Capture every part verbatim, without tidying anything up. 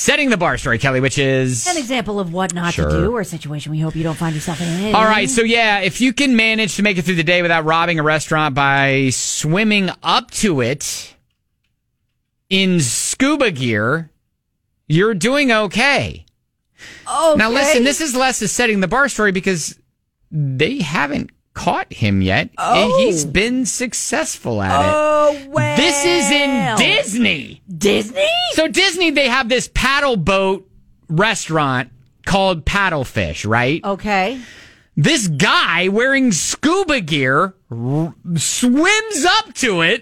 setting the bar story, Kelly, which is an example of what not sure. to do or a situation we hope you don't find yourself in. All right, so yeah, if you can manage to make it through the day without robbing a restaurant by swimming up to it in scuba gear, you're doing okay. Okay. Now listen, this is less a setting the bar story because they haven't caught him yet. Oh. He's been successful at it. Oh, well. This is in Disney. Disney? So Disney, they have this paddle boat restaurant called Paddlefish, right? Okay. This guy wearing scuba gear r- swims up to it.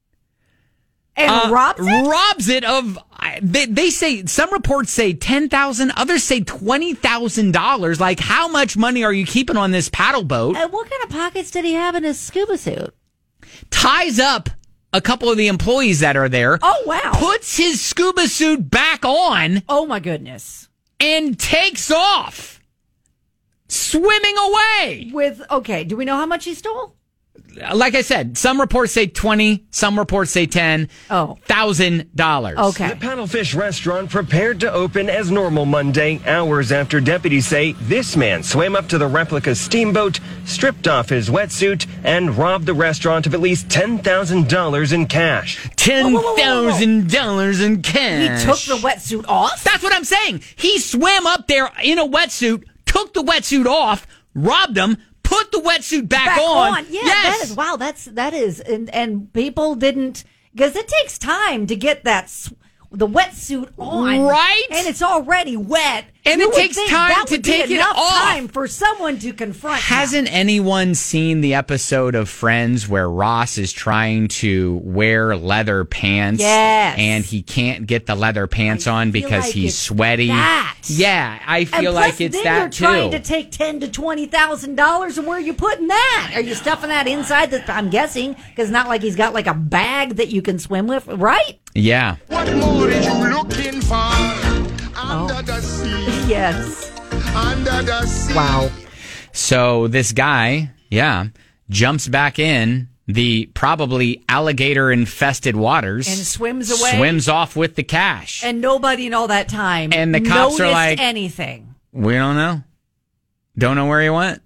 And uh, robs it? Robs it of, they, they say, some reports say ten thousand dollars, others say twenty thousand dollars. Like, how much money are you keeping on this paddle boat? And what kind of pockets did he have in his scuba suit? Ties up a couple of the employees that are there. Oh, wow. Puts his scuba suit back on. Oh, my goodness. And takes off. Swimming away. With, okay, do we know how much he stole? Like I said, some reports say twenty, some reports say ten Oh. thousand dollars. Okay. The Paddlefish restaurant prepared to open as normal Monday, hours after deputies say this man swam up to the replica steamboat, stripped off his wetsuit, and robbed the restaurant of at least ten thousand dollars in cash. Ten thousand dollars in cash. He took the wetsuit off? That's what I'm saying. He swam up there in a wetsuit, took the wetsuit off, robbed him, put the wetsuit back, Back on. on. Yeah, yes. that is, wow, that's, that is, and, and people didn't, because it takes time to get that, s- the wetsuit on. Right? And it's already wet. And You it would takes think time that to would be take it enough off. time for someone to confront him. Hasn't anyone seen the episode of Friends where Ross is trying to wear leather pants? Yes. And he can't get the leather pants I on feel because like he's it's sweaty? that. Yeah, I And feel plus, like it's then that you're too. trying to take ten to twenty thousand dollars, and where are you putting that? Are you stuffing that inside? The, I'm guessing because not like he's got like a bag that you can swim with, right? Yeah. What more is you looking for? Under Oh. the sea, Yes. under the sea. Wow. So this guy, yeah, jumps back in the probably alligator infested waters And swims away? Swims off with the cash. And nobody in all that time And the cops are noticed like- anything. We don't know. Don't know where he went.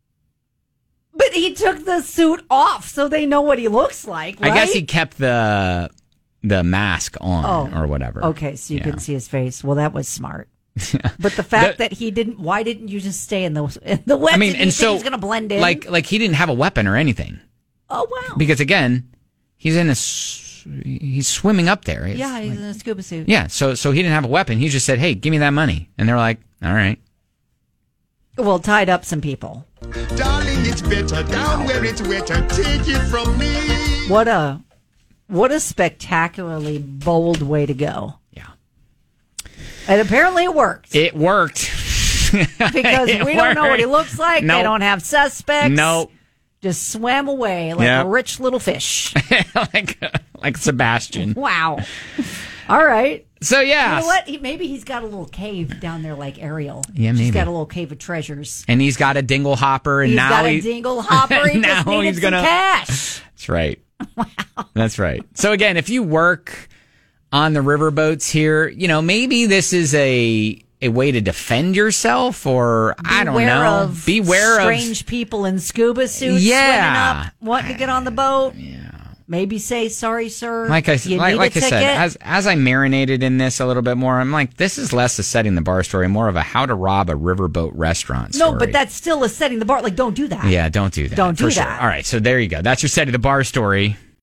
But he took the suit off, so they know what he looks like, right? I guess he kept the the mask on Oh. or whatever. Okay, so you Yeah. couldn't see his face. Well, that was smart. But the fact The- that he didn't, why didn't you just stay in the in the wet? I mean, Did you and think so he's going to blend in. like like he didn't have a weapon or anything oh wow, because again, he's in a s- he's swimming up there. It's yeah, he's like- in a scuba suit. yeah. So so he didn't have a weapon. He just said, "Hey, give me that money," and they're like, "All right." Well, tied up some people. Darling, it's better down where it's wetter. Take it from me. What a what a spectacularly bold way to go. Yeah, And apparently it worked. it worked because It we don't know what he worked. looks like. They Nope. don't have suspects. Nope. Just swam away like Yep. a rich little fish. like like Sebastian. Wow. All right. So yeah, You know what? He, maybe he's got a little cave down there like Ariel. Yeah, He's maybe. got a little cave of treasures. and he's got a dingle hopper, and He's now got a he, dingle hopper. He now just needed he's some gonna. cash. That's right. Wow. That's right. So again, if you work on the riverboats here, you know, maybe this is a a way to defend yourself, or I don't Beware know. of Beware strange of people in scuba suits Yeah. swimming up, wanting to get on the boat. Yeah. Maybe say sorry, sir. like I You like, need like a I said, ticket. as as I marinated in this a little bit more, I'm like, this is less a setting the bar story, more of a how to rob a riverboat restaurant story. No, but that's still a setting the bar. Like, don't do that. yeah, don't do that. Don't do for sure. that. All right, so there you go. That's your setting the bar story.